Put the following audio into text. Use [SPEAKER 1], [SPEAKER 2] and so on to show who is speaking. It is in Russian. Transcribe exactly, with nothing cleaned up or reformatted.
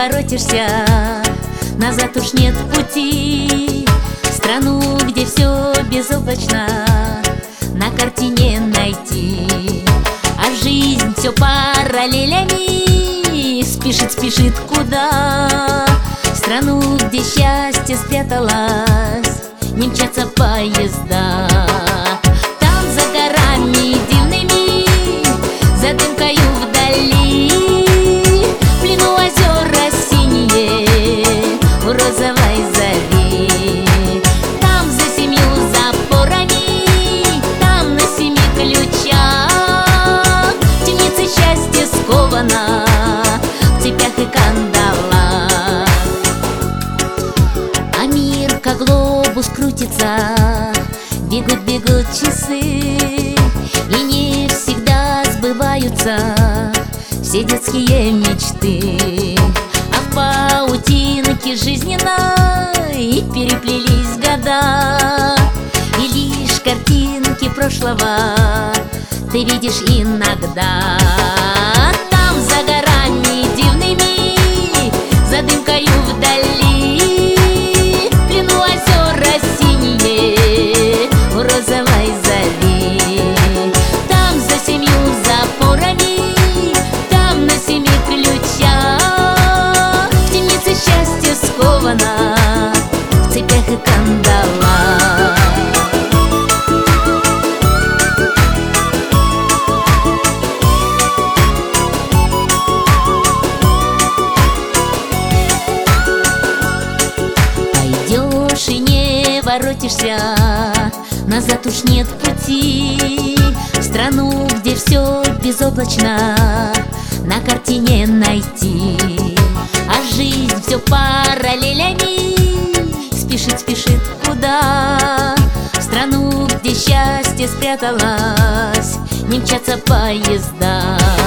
[SPEAKER 1] воротишься, назад уж нет пути. Страну, где все безоблачно, на карте не найти. А жизнь все параллелями спешит, спешит куда? Страну, где счастье спряталось, не мчатся поезда. Там за горами дивными, за дымкою вдали, в плену озера синие у розовой зари. Там за семью запорами, там на семи ключах, в темнице счастье сковано в цепях и кандалах. А мир, как глобус, крутится, бегут, бегут часы, и не всегда сбываются все детские мечты. А в паутинке жизненной переплелись года, и лишь картинки прошлого ты видишь иногда. Там за горами дивными, за дымкою вдали, в плену озера синие у розовой зари. Там за семью запорами, там на семи ключах, в темнице счастье сковано в цепях и кандалах. Пойдешь и не воротишься, назад уж нет пути. В страну, где все безоблачно, на карте не найти. А жизнь все параллелями спешит, спешит куда? В страну, где счастье спряталось, не мчатся поезда.